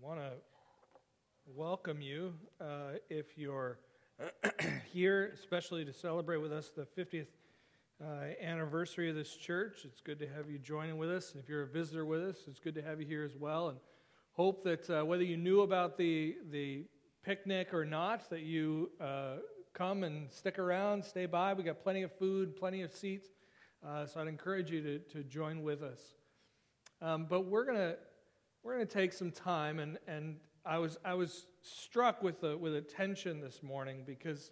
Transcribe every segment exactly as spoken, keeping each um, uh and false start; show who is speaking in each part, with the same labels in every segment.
Speaker 1: want to welcome you uh, if you're here, especially to celebrate with us the fiftieth uh, anniversary of this church. It's good to have you joining with us. And if you're a visitor with us, it's good to have you here as well. And hope that uh, whether you knew about the the picnic or not, that you uh, come and stick around, stay by. We got plenty of food, plenty of seats. Uh, so I'd encourage you to, to join with us. Um, but we're gonna we're gonna take some time, and and I was I was struck with the with a tension this morning because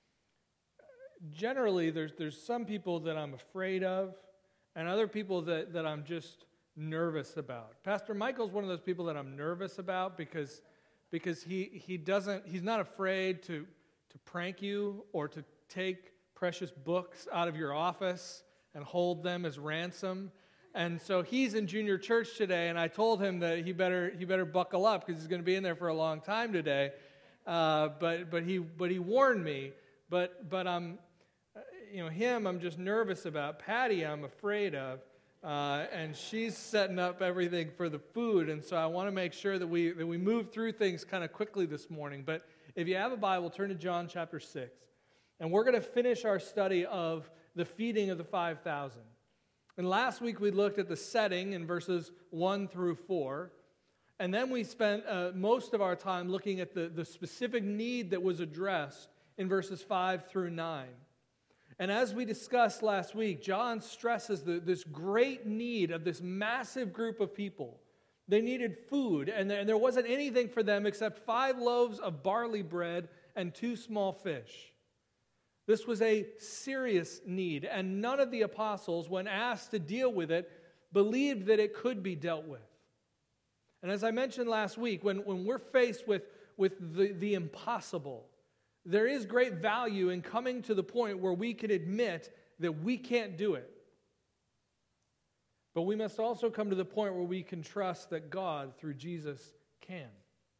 Speaker 1: generally there's there's some people that I'm afraid of, and other people that, that I'm just nervous about. Pastor Michael's one of those people that I'm nervous about because because he he doesn't he's not afraid to to prank you or to take precious books out of your office and hold them as ransom. And so he's in junior church today, and I told him that he better he better buckle up because he's going to be in there for a long time today. Uh, but but he but he warned me. But but I'm you know him I'm just nervous about. Patty I'm afraid of, uh, and she's setting up everything for the food. And so I want to make sure that we that we move through things kind of quickly this morning. But if you have a Bible, turn to John chapter six, and we're going to finish our study of the feeding of the five thousand. And last week we looked at the setting in verses one through four. And then we spent uh, most of our time looking at the, the specific need that was addressed in verses five through nine. And as we discussed last week, John stresses the, this great need of this massive group of people. They needed food, and there, and there wasn't anything for them except five loaves of barley bread and two small fish. This was a serious need, and none of the apostles, when asked to deal with it, believed that it could be dealt with. And as I mentioned last week, when, when we're faced with, with the, the impossible, there is great value in coming to the point where we can admit that we can't do it. But we must also come to the point where we can trust that God, through Jesus, can.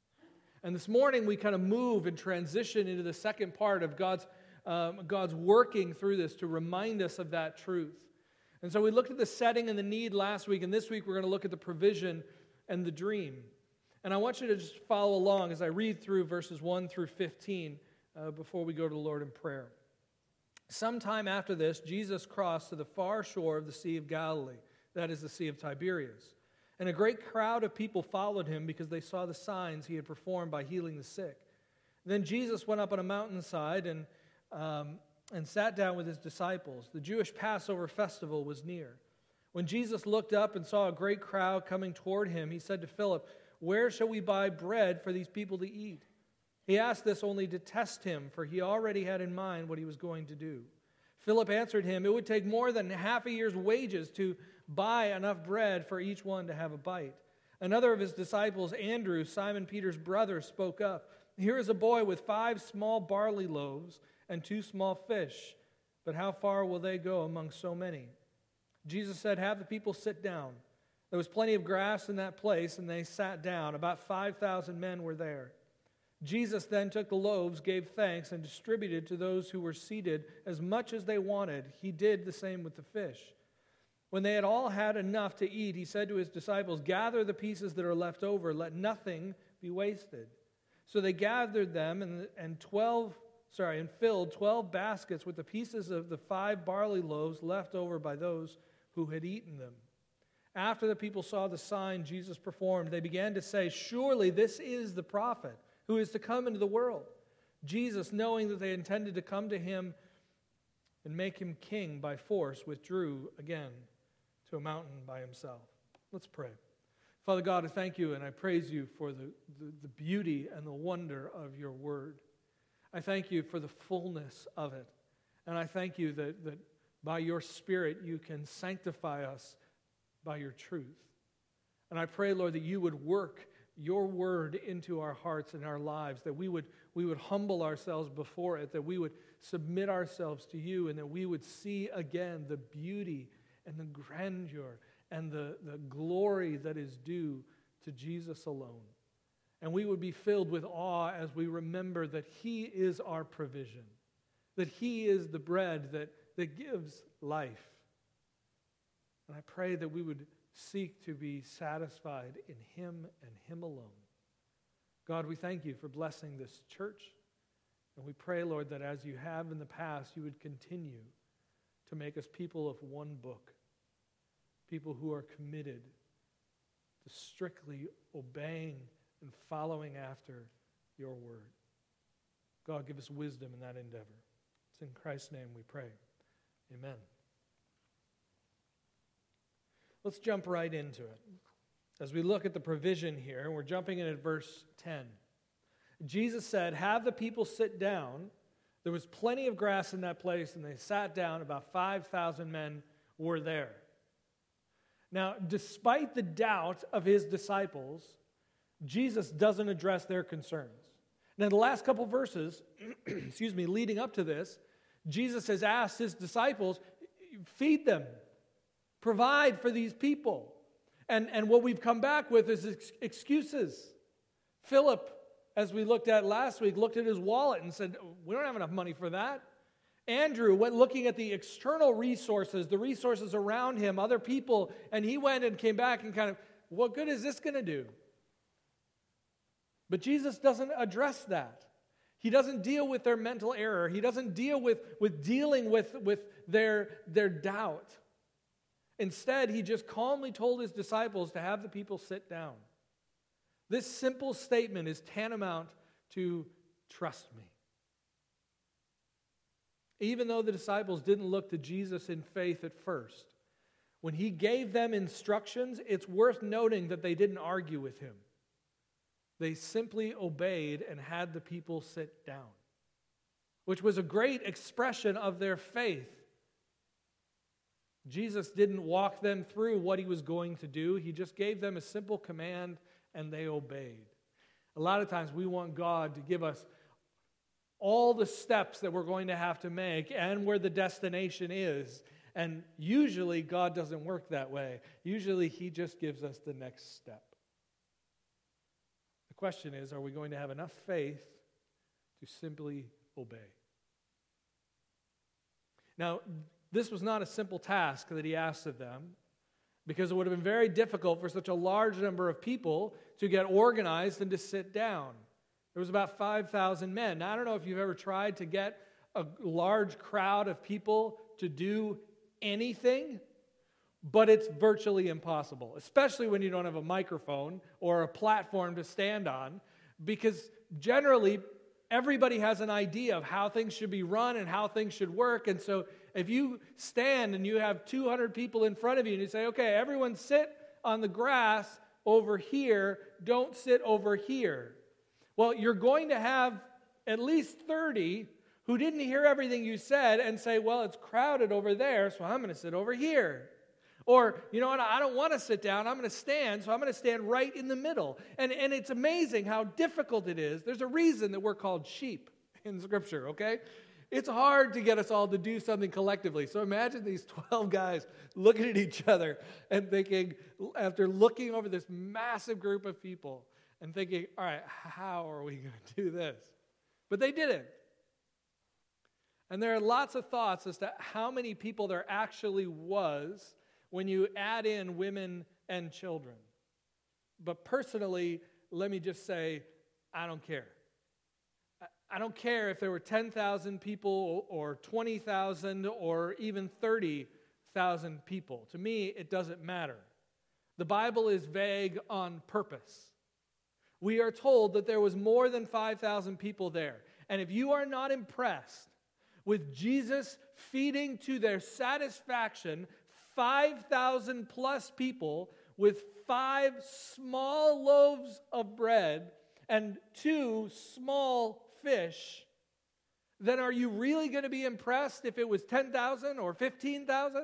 Speaker 1: And this morning we kind of move and transition into the second part of God's Um, God's working through this to remind us of that truth. And so we looked at the setting and the need last week, and this week we're going to look at the provision and the dream. And I want you to just follow along as I read through verses one through fifteen uh, before we go to the Lord in prayer. Sometime after this, Jesus crossed to the far shore of the Sea of Galilee, that is the Sea of Tiberias. And a great crowd of people followed him because they saw the signs he had performed by healing the sick. Then Jesus went up on a mountainside and Um, and sat down with his disciples. The Jewish Passover festival was near. When Jesus looked up and saw a great crowd coming toward him, he said to Philip, "Where shall we buy bread for these people to eat?" He asked this only to test him, for he already had in mind what he was going to do. Philip answered him, "It would take more than half a year's wages to buy enough bread for each one to have a bite." Another of his disciples, Andrew, Simon Peter's brother, spoke up, "Here is a boy with five small barley loaves and two small fish, but how far will they go among so many?" Jesus said, "Have the people sit down." There was plenty of grass in that place, and they sat down. About five thousand men were there. Jesus then took the loaves, gave thanks, and distributed to those who were seated as much as they wanted. He did the same with the fish. When they had all had enough to eat, he said to his disciples, "Gather the pieces that are left over. Let nothing be wasted." So they gathered them, and, and twelve Sorry, and filled twelve baskets with the pieces of the five barley loaves left over by those who had eaten them. After the people saw the sign Jesus performed, they began to say, "Surely this is the prophet who is to come into the world." Jesus, knowing that they intended to come to him and make him king by force, withdrew again to a mountain by himself. Let's pray. Father God, I thank you and I praise you for the, the, the beauty and the wonder of your word. I thank you for the fullness of it. And I thank you that, that by your Spirit you can sanctify us by your truth. And I pray, Lord, that you would work your word into our hearts and our lives, that we would, we would humble ourselves before it, that we would submit ourselves to you, and that we would see again the beauty and the grandeur and the, the glory that is due to Jesus alone. And we would be filled with awe as we remember that he is our provision, that he is the bread that, that gives life. And I pray that we would seek to be satisfied in him and him alone. God, we thank you for blessing this church. And we pray, Lord, that as you have in the past, you would continue to make us people of one book, people who are committed to strictly obeying and following after your word. God, give us wisdom in that endeavor. It's in Christ's name we pray. Amen. Let's jump right into it. As we look at the provision here, and we're jumping in at verse ten. Jesus said, have the people sit down. There was plenty of grass in that place, and they sat down. About five thousand men were there. Now, despite the doubt of his disciples, Jesus doesn't address their concerns. Now, the last couple verses, excuse me, leading up to this, Jesus has asked his disciples, feed them, provide for these people. And, and what we've come back with is ex- excuses. Philip, as we looked at last week, looked at his wallet and said, we don't have enough money for that. Andrew went looking at the external resources, the resources around him, other people, and he went and came back and kind of, what good is this going to do? But Jesus doesn't address that. He doesn't deal with their mental error. He doesn't deal with, with dealing with, with their, their doubt. Instead, he just calmly told his disciples to have the people sit down. This simple statement is tantamount to trust me. Even though the disciples didn't look to Jesus in faith at first, when he gave them instructions, it's worth noting that they didn't argue with him. They simply obeyed and had the people sit down, which was a great expression of their faith. Jesus didn't walk them through what he was going to do. He just gave them a simple command, and they obeyed. A lot of times we want God to give us all the steps that we're going to have to make and where the destination is. And usually God doesn't work that way. Usually he just gives us the next step. The question is, are we going to have enough faith to simply obey? Now, this was not a simple task that he asked of them, because it would have been very difficult for such a large number of people to get organized and to sit down. There was about five thousand men. Now, I don't know if you've ever tried to get a large crowd of people to do anything, but it's virtually impossible, especially when you don't have a microphone or a platform to stand on, because generally everybody has an idea of how things should be run and how things should work. And so if you stand and you have two hundred people in front of you and you say, okay, everyone sit on the grass over here, don't sit over here. Well, you're going to have at least thirty who didn't hear everything you said and say, well, it's crowded over there, so I'm going to sit over here. Or, you know what, I don't want to sit down, I'm going to stand, so I'm going to stand right in the middle. And, and it's amazing how difficult it is. There's a reason that we're called sheep in Scripture, okay? It's hard to get us all to do something collectively. So imagine these twelve guys looking at each other and thinking, after looking over this massive group of people, and thinking, all right, how are we going to do this? But they didn't. And there are lots of thoughts as to how many people there actually was when you add in women and children. But personally, let me just say, I don't care. I don't care if there were ten thousand people or twenty thousand or even thirty thousand people. To me, it doesn't matter. The Bible is vague on purpose. We are told that there was more than five thousand people there. And if you are not impressed with Jesus feeding to their satisfaction five thousand plus people with five small loaves of bread and two small fish, then are you really going to be impressed if it was ten thousand or fifteen thousand?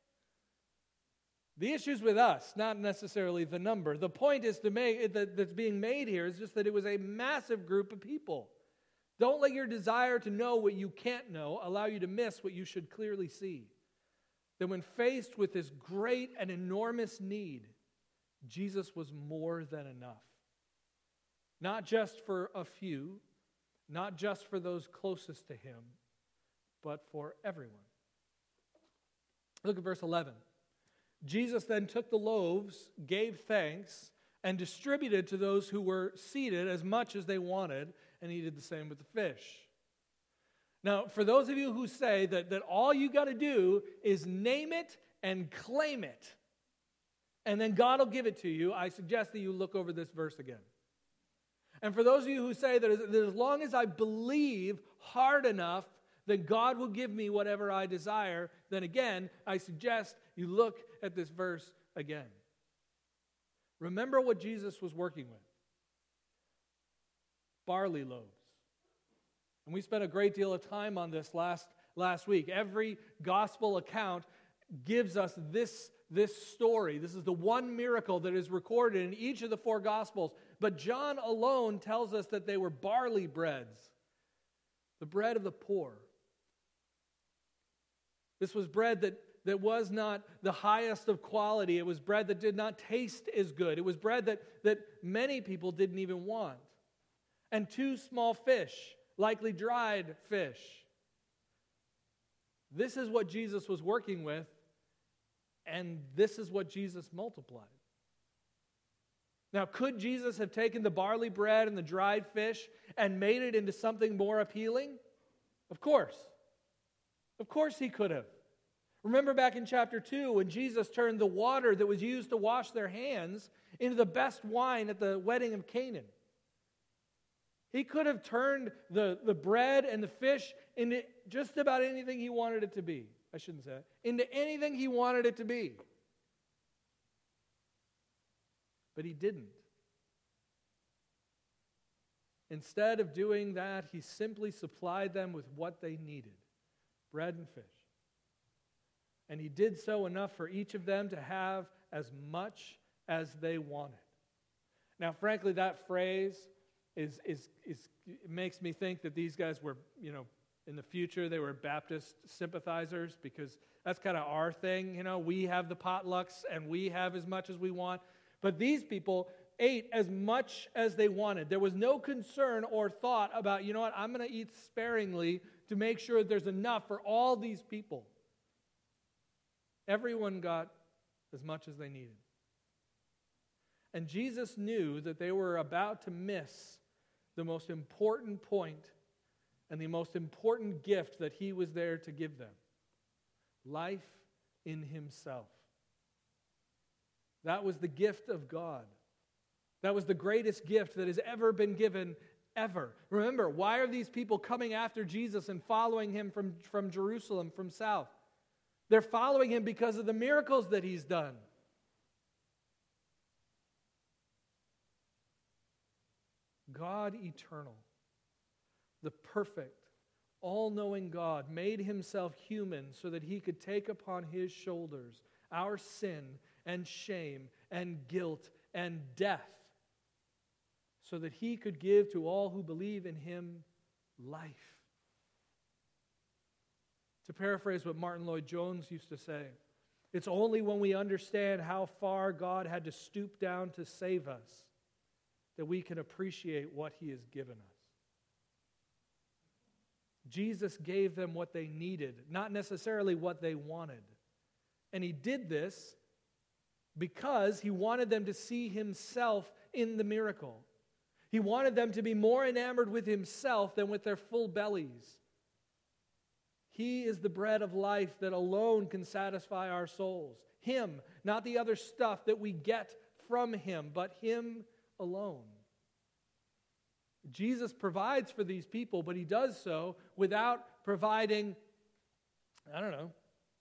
Speaker 1: The issue's with us, not necessarily the number. The point is to make that that's being made here is just that it was a massive group of people. Don't let your desire to know what you can't know allow you to miss what you should clearly see. That when faced with this great and enormous need, Jesus was more than enough. Not just for a few, not just for those closest to him, but for everyone. Look at verse eleven. Jesus then took the loaves, gave thanks, and distributed to those who were seated as much as they wanted, and he did the same with the fish. Now, for those of you who say that, that all you got to do is name it and claim it, and then God will give it to you, I suggest that you look over this verse again. And for those of you who say that as, that as long as I believe hard enough, then God will give me whatever I desire, then again, I suggest you look at this verse again. Remember what Jesus was working with. Barley loaves. And we spent a great deal of time on this last, last week. Every gospel account gives us this, this story. This is the one miracle that is recorded in each of the four gospels. But John alone tells us that they were barley breads, the bread of the poor. This was bread that, that was not the highest of quality. It was bread that did not taste as good. It was bread that, that many people didn't even want. And two small fish, likely dried fish. This is what Jesus was working with, and this is what Jesus multiplied. Now, could Jesus have taken the barley bread and the dried fish and made it into something more appealing? Of course. Of course he could have. Remember back in chapter two when Jesus turned the water that was used to wash their hands into the best wine at the wedding of Canaan. He could have turned the, the bread and the fish into just about anything he wanted it to be. I shouldn't say that. Into anything he wanted it to be. But he didn't. Instead of doing that, he simply supplied them with what they needed, bread and fish. And he did so enough for each of them to have as much as they wanted. Now, frankly, that phrase is, is, is it makes me think that these guys were, you know, in the future, they were Baptist sympathizers, because that's kind of our thing. You know, we have the potlucks and we have as much as we want. But these people ate as much as they wanted. There was no concern or thought about, you know what, I'm going to eat sparingly to make sure that there's enough for all these people. Everyone got as much as they needed. And Jesus knew that they were about to miss the most important point and the most important gift that he was there to give them. Life in himself. That was the gift of God. That was the greatest gift that has ever been given, ever. Remember, why are these people coming after Jesus and following him from, from Jerusalem, from south? They're following him because of the miracles that he's done. God eternal, the perfect, all-knowing God, made himself human so that he could take upon his shoulders our sin and shame and guilt and death, so that he could give to all who believe in him life. To paraphrase what Martin Lloyd-Jones used to say, it's only when we understand how far God had to stoop down to save us that we can appreciate what he has given us. Jesus gave them what they needed, not necessarily what they wanted. And he did this because he wanted them to see himself in the miracle. He wanted them to be more enamored with himself than with their full bellies. He is the bread of life that alone can satisfy our souls. Him, not the other stuff that we get from him, but him alone. Jesus provides for these people, but he does so without providing, I don't know,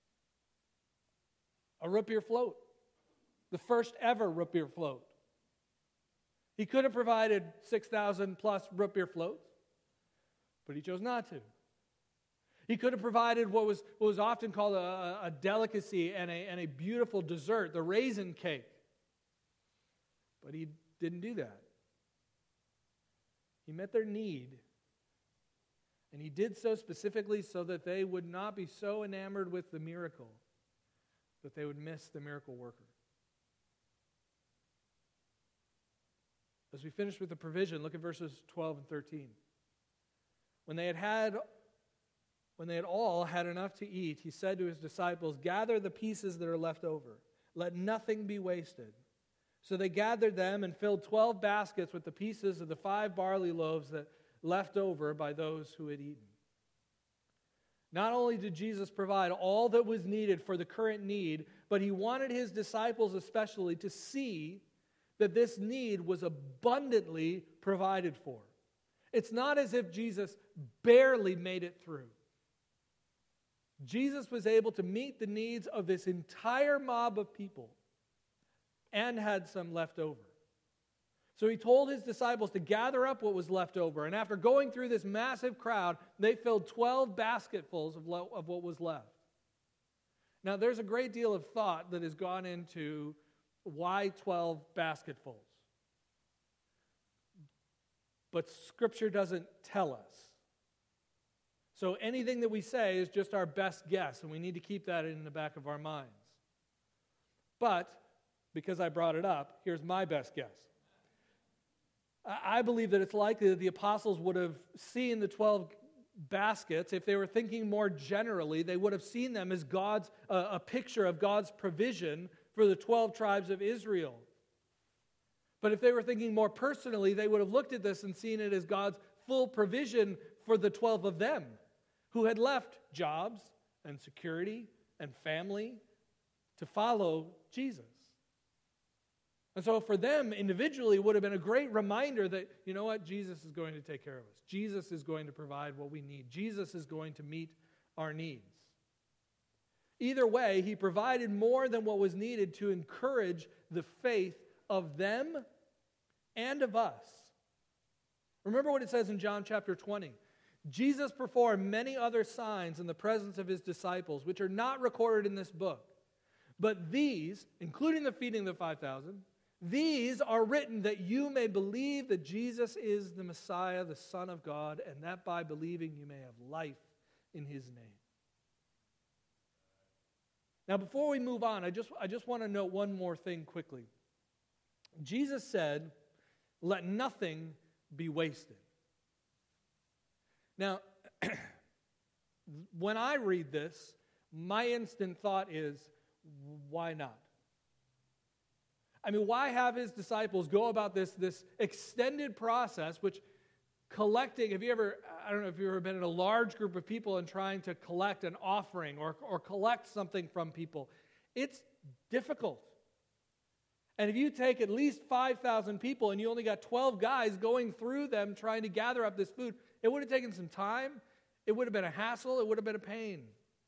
Speaker 1: a root beer float. The first ever root beer float. He could have provided six thousand plus root beer floats, but he chose not to. He could have provided what was, what was often called a, a delicacy and a, and a beautiful dessert, the raisin cake. But he didn't do that. He met their need, and he did so specifically so that they would not be so enamored with the miracle that they would miss the miracle worker. As we finish with the provision, look at verses twelve and thirteen. When they had had, when they had all had enough to eat, he said to his disciples, "Gather the pieces that are left over. Let nothing be wasted. So they gathered them and filled twelve baskets with the pieces of the five barley loaves that left over by those who had eaten. Not only did Jesus provide all that was needed for the current need, but he wanted his disciples especially to see that this need was abundantly provided for. It's not as if Jesus barely made it through. Jesus was able to meet the needs of this entire mob of people and had some left over. So he told his disciples to gather up what was left over. And after going through this massive crowd, they filled twelve basketfuls of, lo- of what was left. Now, there's a great deal of thought that has gone into why twelve basketfuls. But Scripture doesn't tell us. So anything that we say is just our best guess, and we need to keep that in the back of our minds. But, because I brought it up, here's my best guess. I believe that it's likely that the apostles would have seen the twelve baskets. If they were thinking more generally, they would have seen them as God's uh, a picture of God's provision for the twelve tribes of Israel. But if they were thinking more personally, they would have looked at this and seen it as God's full provision for the twelve of them who had left jobs and security and family to follow Jesus. And so for them individually, it would have been a great reminder that, you know what, Jesus is going to take care of us. Jesus is going to provide what we need. Jesus is going to meet our needs. Either way, he provided more than what was needed to encourage the faith of them and of us. Remember what it says in John chapter twenty. Jesus performed many other signs in the presence of his disciples, which are not recorded in this book. But these, including the feeding of the five thousand, these are written that you may believe that Jesus is the Messiah, the Son of God, and that by believing you may have life in his name. Now, before we move on, I just, I just want to note one more thing quickly. Jesus said, let nothing be wasted. Now, when I read this, my instant thought is, why not? I mean, why have his disciples go about this, this extended process, which collecting, have you ever, I don't know if you've ever been in a large group of people and trying to collect an offering or, or collect something from people, it's difficult. And if you take at least five thousand people and you only got twelve guys going through them trying to gather up this food, it would have taken some time, it would have been a hassle, it would have been a pain.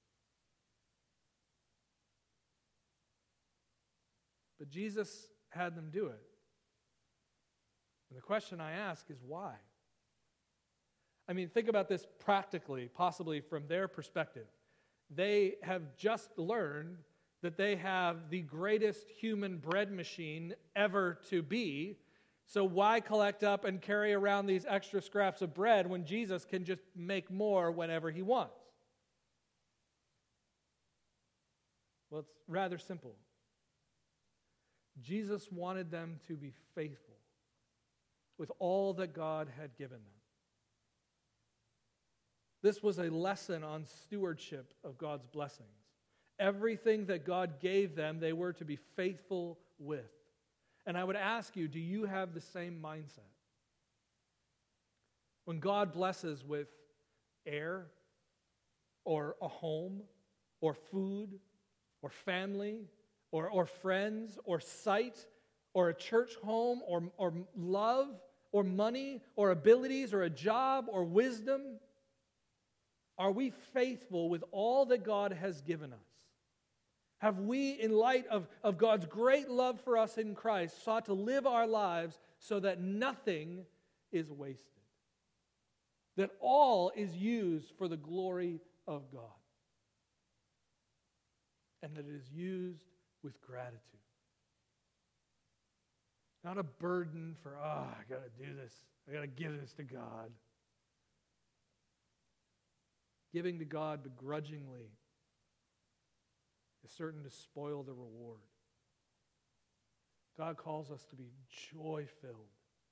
Speaker 1: But Jesus had them do it. And the question I ask is why? I mean, think about this practically, possibly from their perspective. They have just learned that they have the greatest human bread machine ever to be. So why collect up and carry around these extra scraps of bread when Jesus can just make more whenever he wants? Well, it's rather simple. Jesus wanted them to be faithful with all that God had given them. This was a lesson on stewardship of God's blessings. Everything that God gave them, they were to be faithful with. And I would ask you, do you have the same mindset? When God blesses with air, or a home, or food, or family, Or, or friends, or sight, or a church home, or, or love, or money, or abilities, or a job, or wisdom? Are we faithful with all that God has given us? Have we, in light of, of God's great love for us in Christ, sought to live our lives so that nothing is wasted? That all is used for the glory of God? And that it is used with gratitude. Not a burden for, oh, I got to do this. I got to give this to God. Giving to God begrudgingly is certain to spoil the reward. God calls us to be joy-filled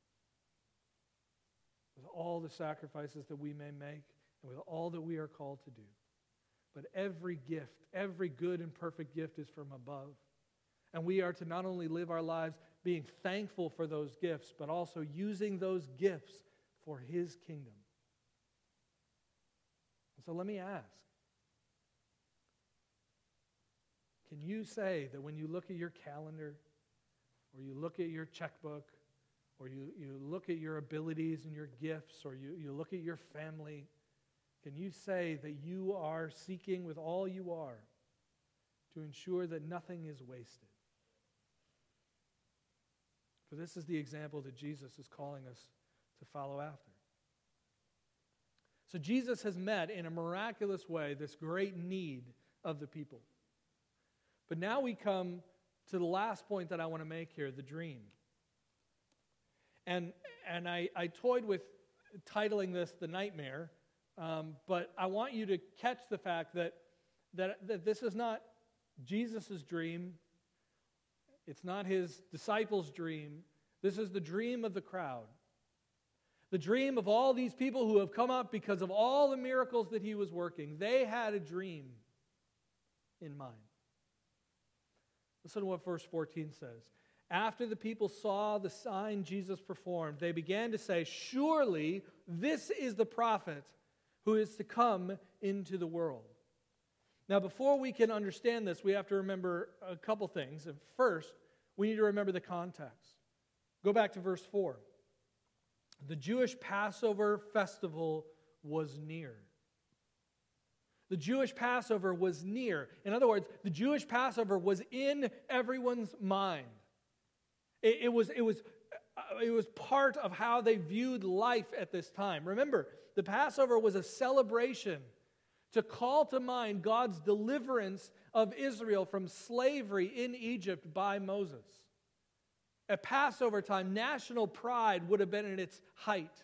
Speaker 1: with all the sacrifices that we may make and with all that we are called to do. But every gift, every good and perfect gift is from above. And we are to not only live our lives being thankful for those gifts, but also using those gifts for His kingdom. So let me ask, can you say that when you look at your calendar, or you look at your checkbook, or you, you look at your abilities and your gifts, or you, you look at your family, can you say that you are seeking with all you are to ensure that nothing is wasted? For this is the example that Jesus is calling us to follow after. So Jesus has met in a miraculous way this great need of the people. But now we come to the last point that I want to make here, the dream. And, and I, I toyed with titling this The Nightmare, um, but I want you to catch the fact that, that, that this is not Jesus' dream. It's not His disciples' dream. This is the dream of the crowd. The dream of all these people who have come up because of all the miracles that He was working. They had a dream in mind. Listen to what verse fourteen says. After the people saw the sign Jesus performed, they began to say, "Surely this is the prophet who is to come into the world." Now, before we can understand this, we have to remember a couple things. And first, we need to remember the context. Go back to verse four. The Jewish Passover festival was near. The Jewish Passover was near. In other words, the Jewish Passover was in everyone's mind. It, it was, it was, it was part of how they viewed life at this time. Remember, the Passover was a celebration to call to mind God's deliverance of Israel from slavery in Egypt by Moses. At Passover time, national pride would have been at its height.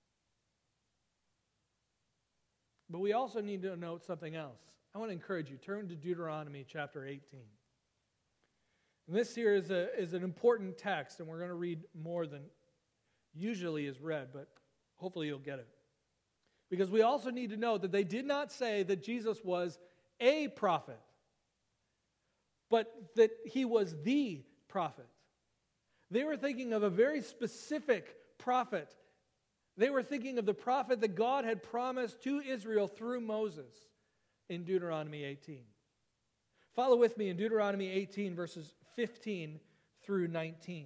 Speaker 1: But we also need to note something else. I want to encourage you, turn to Deuteronomy chapter eighteen. And this here is, a, is an important text, and we're going to read more than usually is read, but hopefully you'll get it. Because we also need to know that they did not say that Jesus was a prophet, but that He was the prophet. They were thinking of a very specific prophet. They were thinking of the prophet that God had promised to Israel through Moses in Deuteronomy eighteen. Follow with me in Deuteronomy eighteen, verses fifteen through nineteen.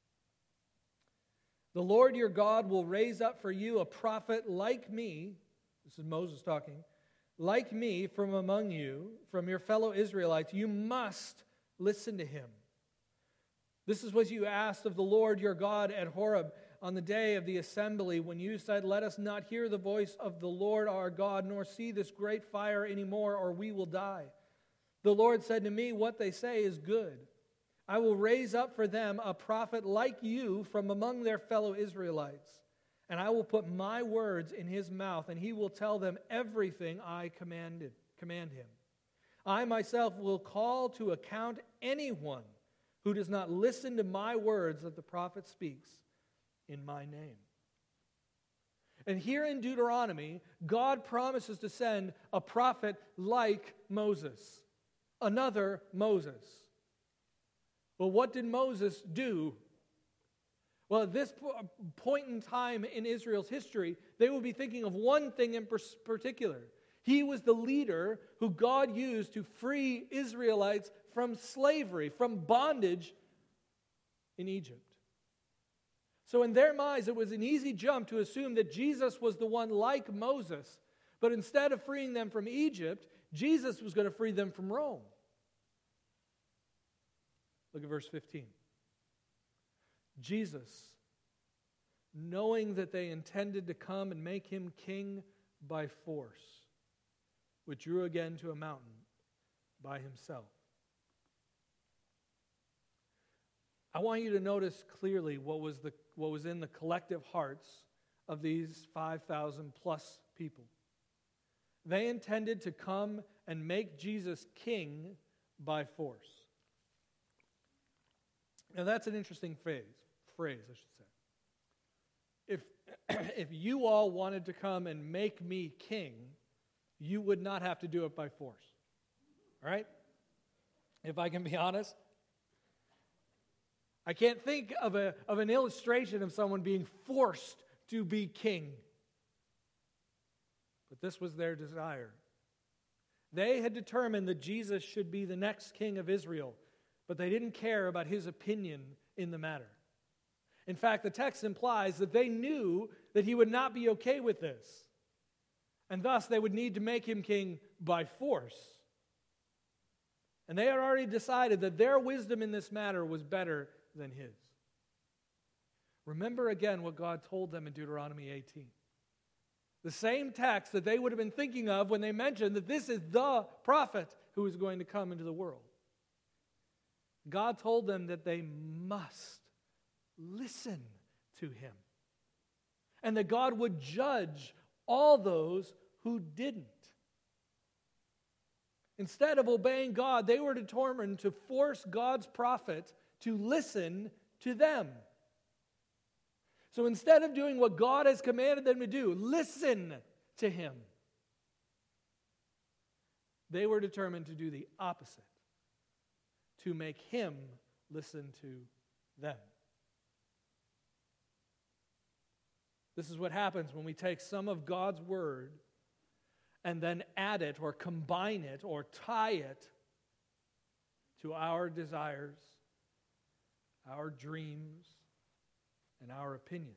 Speaker 1: The Lord your God will raise up for you a prophet like me, this is Moses talking, like me from among you, from your fellow Israelites. You must listen to him. This is what you asked of the Lord your God at Horeb on the day of the assembly, when you said, "Let us not hear the voice of the Lord our God, nor see this great fire anymore, or we will die." The Lord said to me, "What they say is good. I will raise up for them a prophet like you from among their fellow Israelites, and I will put my words in his mouth, and he will tell them everything I commanded, command him. I myself will call to account anyone who does not listen to my words that the prophet speaks in my name." And here in Deuteronomy, God promises to send a prophet like Moses, another Moses. Well, what did Moses do? Well, at this point in time in Israel's history, they would be thinking of one thing in particular. He was the leader who God used to free Israelites from slavery, from bondage in Egypt. So in their minds, it was an easy jump to assume that Jesus was the one like Moses, but instead of freeing them from Egypt, Jesus was going to free them from Rome. Look at verse fifteen. Jesus, knowing that they intended to come and make him king by force, withdrew again to a mountain by himself. I want you to notice clearly what was the what was in the collective hearts of these five thousand plus people. They intended to come and make Jesus king by force. Now that's an interesting phrase, phrase I should say. If, if you all wanted to come and make me king, you would not have to do it by force. All right? If I can be honest, I can't think of, a, of an illustration of someone being forced to be king. But this was their desire. They had determined that Jesus should be the next king of Israel, but they didn't care about his opinion in the matter. In fact, the text implies that they knew that he would not be okay with this, and thus they would need to make him king by force. And they had already decided that their wisdom in this matter was better than his. Remember again what God told them in Deuteronomy eighteen. The same text that they would have been thinking of when they mentioned that this is the prophet who is going to come into the world. God told them that they must listen to him, and that God would judge all those who didn't. Instead of obeying God, they were determined to force God's prophet to listen to them. So instead of doing what God has commanded them to do, listen to him, they were determined to do the opposite, to make him listen to them. This is what happens when we take some of God's word and then add it or combine it or tie it to our desires, our dreams, and our opinions.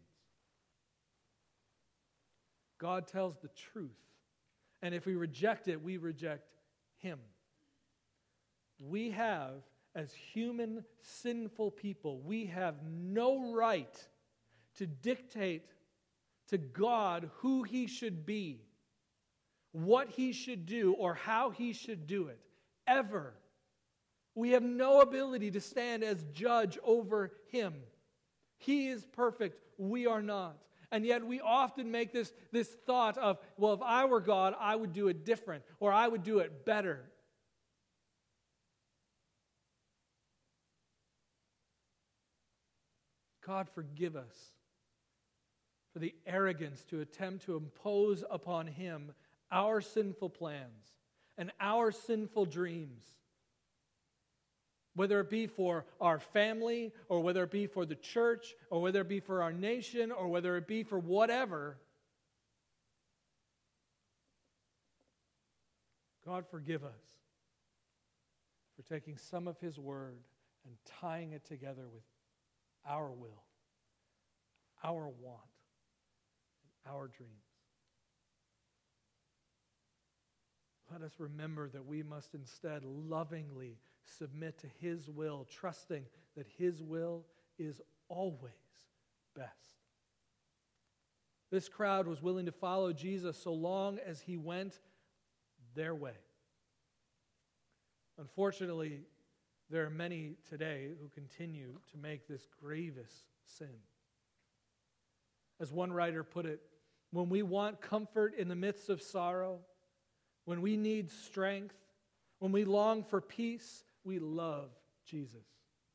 Speaker 1: God tells the truth, and if we reject it, we reject him. We have, as human, sinful people, we have no right to dictate to God who he should be, what he should do, or how he should do it, ever. We have no ability to stand as judge over him. He is perfect, we are not. And yet we often make this, this thought of, well, if I were God, I would do it different, or I would do it better. God, forgive us for the arrogance to attempt to impose upon him our sinful plans and our sinful dreams. Whether it be for our family, or whether it be for the church, or whether it be for our nation, or whether it be for whatever. God, forgive us for taking some of his word and tying it together with our will, our want, and our dreams. Let us remember that we must instead lovingly submit to his will, trusting that his will is always best. This crowd was willing to follow Jesus so long as he went their way. Unfortunately, there are many today who continue to make this grievous sin. As one writer put it, when we want comfort in the midst of sorrow, when we need strength, when we long for peace, we love Jesus.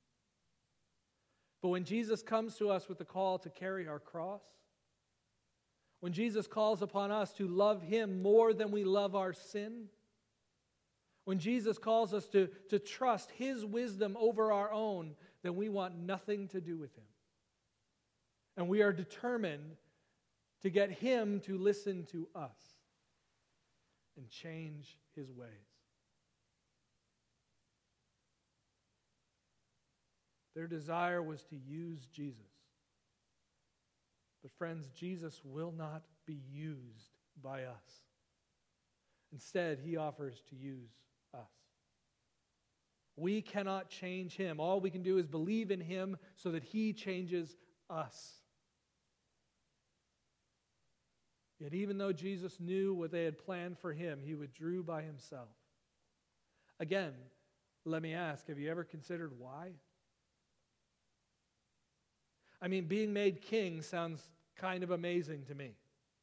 Speaker 1: But when Jesus comes to us with the call to carry our cross, when Jesus calls upon us to love him more than we love our sin, when Jesus calls us to, to trust his wisdom over our own, then we want nothing to do with him. And we are determined to get him to listen to us and change his ways. Their desire was to use Jesus. But friends, Jesus will not be used by us. Instead, he offers to use us. We cannot change him. All we can do is believe in him so that he changes us. Yet even though Jesus knew what they had planned for him, he withdrew by himself. Again, let me ask, have you ever considered why? I mean, being made king sounds kind of amazing to me.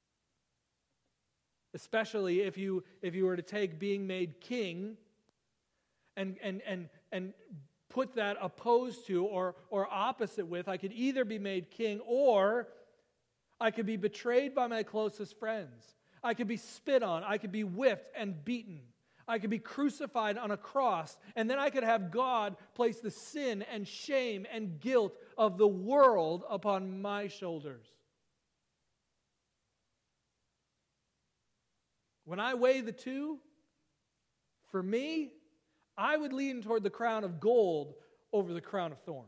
Speaker 1: Especially if you if you were to take being made king and and and and put that opposed to or or opposite with, I could either be made king or I could be betrayed by my closest friends. I could be spit on. I could be whipped and beaten. I could be crucified on a cross, and then I could have God place the sin and shame and guilt of the world upon my shoulders. When I weigh the two, for me, I would lean toward the crown of gold over the crown of thorns.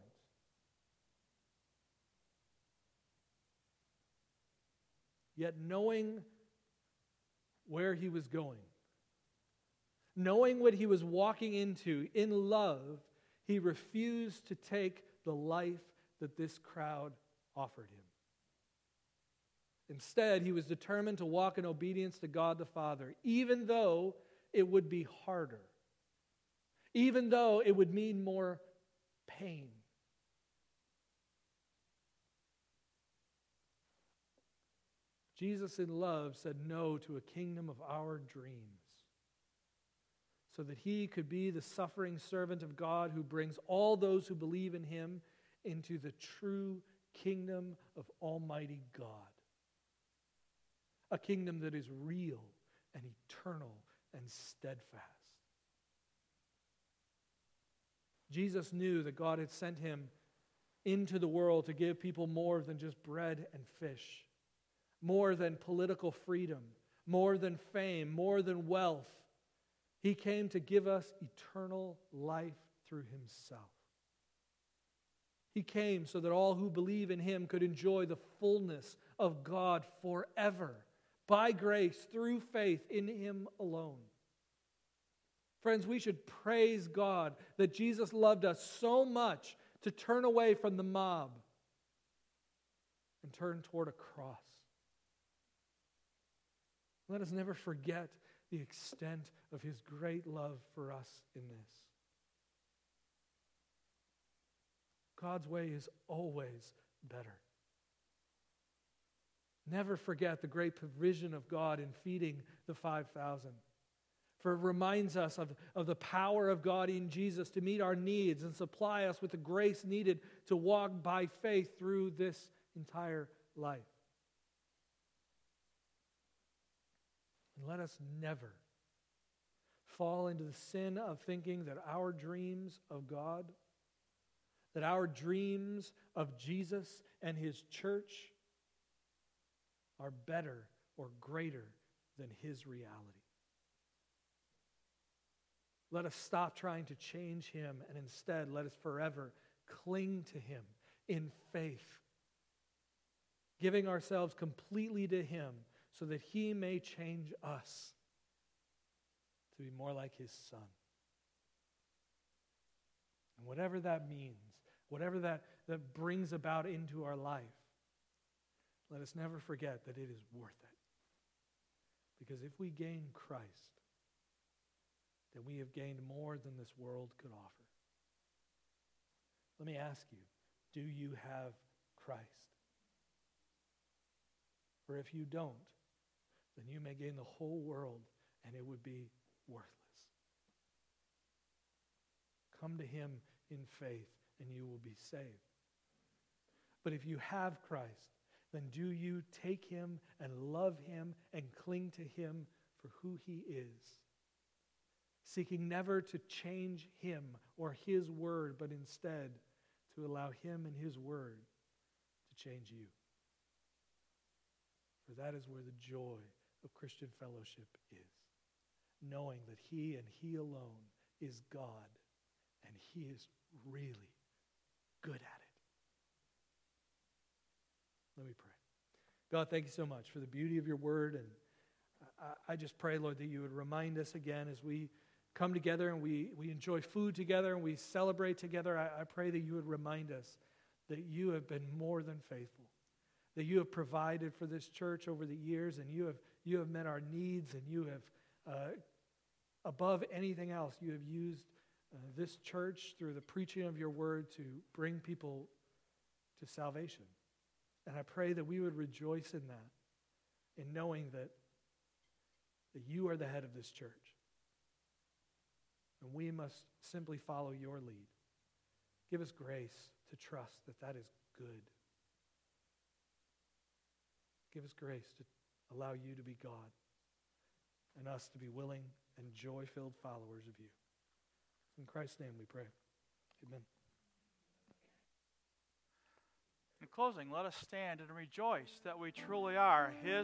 Speaker 1: Yet knowing where he was going, knowing what he was walking into in love, he refused to take the life that this crowd offered him. Instead, he was determined to walk in obedience to God the Father, even though it would be harder, even though it would mean more pain. Jesus in love said no to a kingdom of our dreams so that he could be the suffering servant of God who brings all those who believe in him into the true kingdom of Almighty God. A kingdom that is real and eternal and steadfast. Jesus knew that God had sent him into the world to give people more than just bread and fish, more than political freedom, more than fame, more than wealth. He came to give us eternal life through himself. He came so that all who believe in him could enjoy the fullness of God forever, by grace, through faith in him alone. Friends, we should praise God that Jesus loved us so much to turn away from the mob and turn toward a cross. Let us never forget the extent of his great love for us in this. God's way is always better. Never forget the great provision of God in feeding the five thousand. For it reminds us of, of the power of God in Jesus to meet our needs and supply us with the grace needed to walk by faith through this entire life. And let us never fall into the sin of thinking that our dreams of God, that our dreams of Jesus and his church are better or greater than his reality. Let us stop trying to change him, and instead let us forever cling to him in faith, giving ourselves completely to him so that he may change us to be more like his Son. And whatever that means, whatever that, that brings about into our life, let us never forget that it is worth it. Because if we gain Christ, then we have gained more than this world could offer. Let me ask you, do you have Christ? For if you don't, then you may gain the whole world and it would be worthless. Come to him in faith and you will be saved. But if you have Christ, then do you take him and love him and cling to him for who he is, seeking never to change him or his word, but instead to allow him and his word to change you. For that is where the joy of Christian fellowship is, knowing that he and he alone is God, and he is really good at it. Let me pray. God, thank you so much for the beauty of your word, and I, I just pray, Lord, that you would remind us again as we come together and we, we enjoy food together and we celebrate together. I, I pray that you would remind us that you have been more than faithful, that you have provided for this church over the years, and you have you have met our needs, and you have, uh, above anything else, you have used uh, this church through the preaching of your word to bring people to salvation. And I pray that we would rejoice in that, in knowing that, that you are the head of this church. And we must simply follow your lead. Give us grace to trust that that is good. Give us grace to allow you to be God and us to be willing and joy-filled followers of you. In Christ's name we pray. Amen.
Speaker 2: In closing, let us stand and rejoice that we truly are His